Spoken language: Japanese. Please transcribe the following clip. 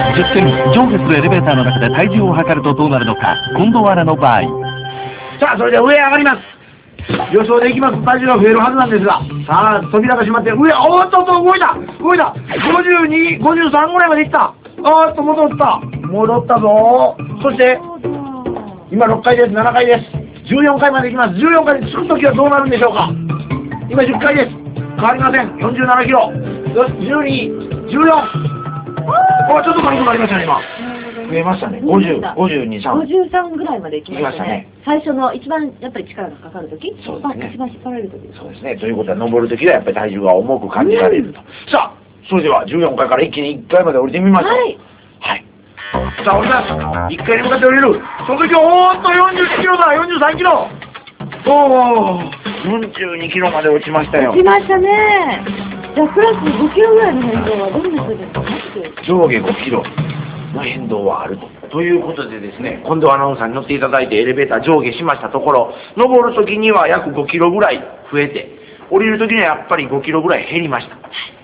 10点、上下するエレベーターの中で体重を測るとどうなるのか。近藤アナの場合。 さあ、それでは上へ上がります。予想でいきますと体重が増えるはずなんですが、さあ、扉が閉まって、上、おーっと、動いた52、53ぐらいまでいった。おーっと、戻ったぞ。そして、今6回です、7回です。14回までいきます。14回に着くときはどうなるんでしょうか。今10回です。変わりません。47キロ。12、14。ちょっと軽くなりましたね、今。増えましたね。50、52、3。 53ぐらいまで行きましたね。 行きましたね。 最初の一番やっぱり力がかかるとき、 そうですね。 一番引っ張られるとき。 そうですね。ということは、登るときはやっぱり体重が重く感じられると。さあ、それでは14回から一気に1回まで降りてみましょう。 はい。 はい。さあ、降ります。1回に向かって降りる。その時、おーっと42キロだ、43キロ。おー、42キロまで落ちましたよ。 落ちましたね。じゃあ、プラス5キロぐらいの変動はどんな人ですか？ 上下5キロの変動はあると。ということでですね、近藤アナウンサーに乗っていただいてエレベーター上下しましたところ、登るときには約5キロぐらい増えて、降りるときにはやっぱり5キロぐらい減りました。